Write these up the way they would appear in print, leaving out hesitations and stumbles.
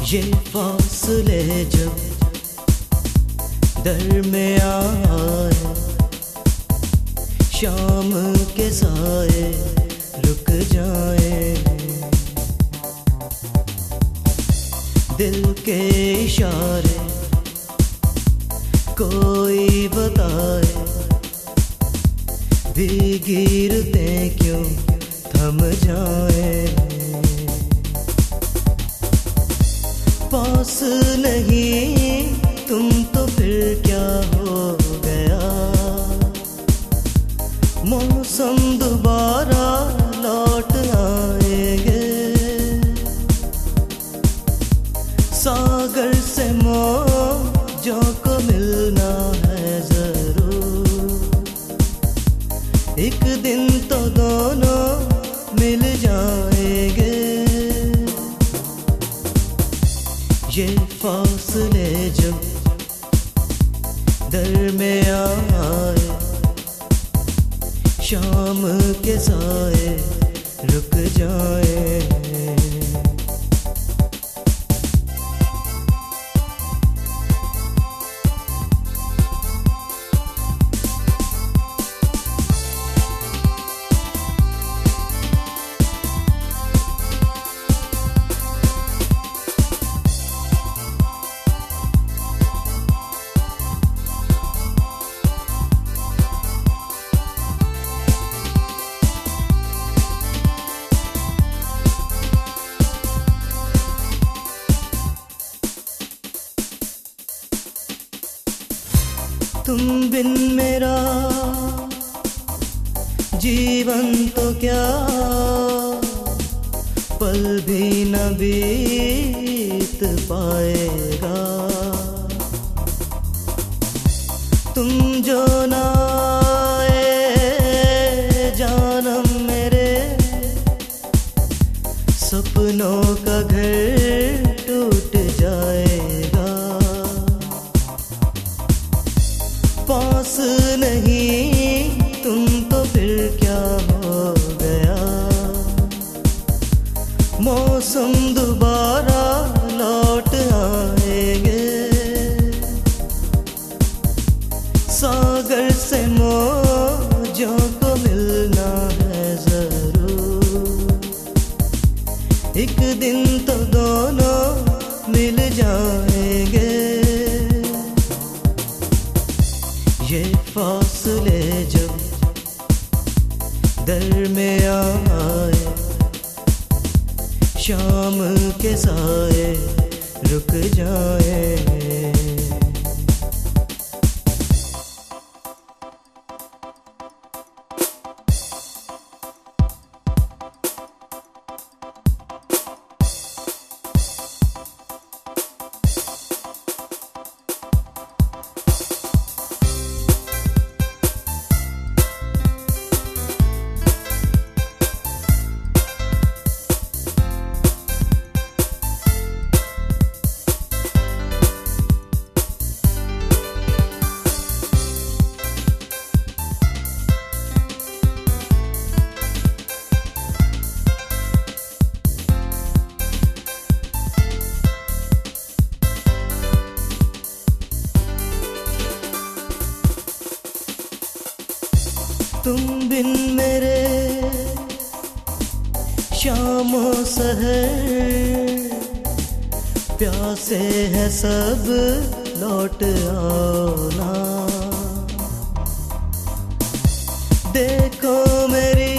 ये फासले जब दरमियां आए, शाम के साए रुक जाए, दिल के इशारे कोई बताए, भीगी रुतें क्यों थम जाए। पास नहीं तुम तो फिर क्या हो गया, मौसम दोबारा लौट आएंगे, सागर से मौजों को मिलना है जरूर, एक दिन तो दोनों मिल जाएंगे। ये फासले जब दरमियां आए, शाम के साए रुक जाए। तुम बिन मेरा जीवन तो क्या पल भी न बीत पाएगा, तुम जो ना आए जानम मेरे सपनों का घर टूट जाएगा। पास नहीं तुम तो फिर क्या हो गया, मौसम दोबारा लौट आएंगे, सागर से मौजों को मिलना है जरूर, एक दिन तो दोनों मिल जाएंगे। ये फासले जब दरमियां आए, शाम के साए रुक जाए। तुम बिन मेरे शामों सहर प्यासे हैं सब लौट आओ ना, देखो मेरी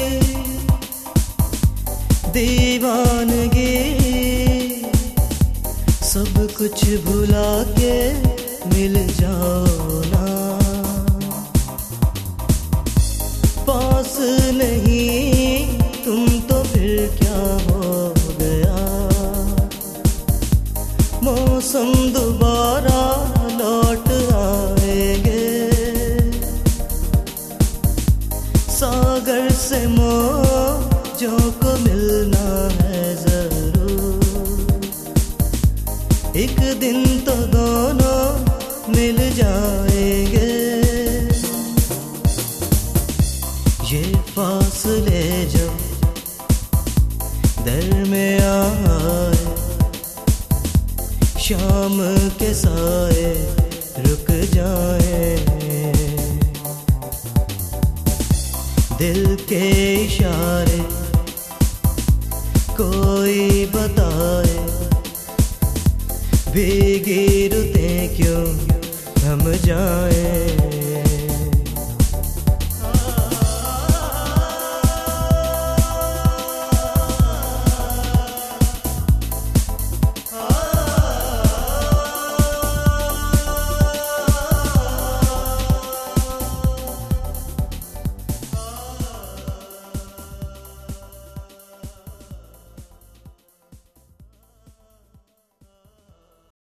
दीवानगी, सब कुछ भुला के मिल जाओ ना। पास नहीं तुम तो फिर क्या हो गया, मौसम दोबारा लौट आएंगे, सागर से मौजों को मिलना है जरूर, एक दिन तो दोनों मिल जाएंगे। ये फासले जब दरमियां आए, शाम के साए रुक जाए, दिल के इशारे कोई बताए, भीगी रुतें क्यों थम जाए।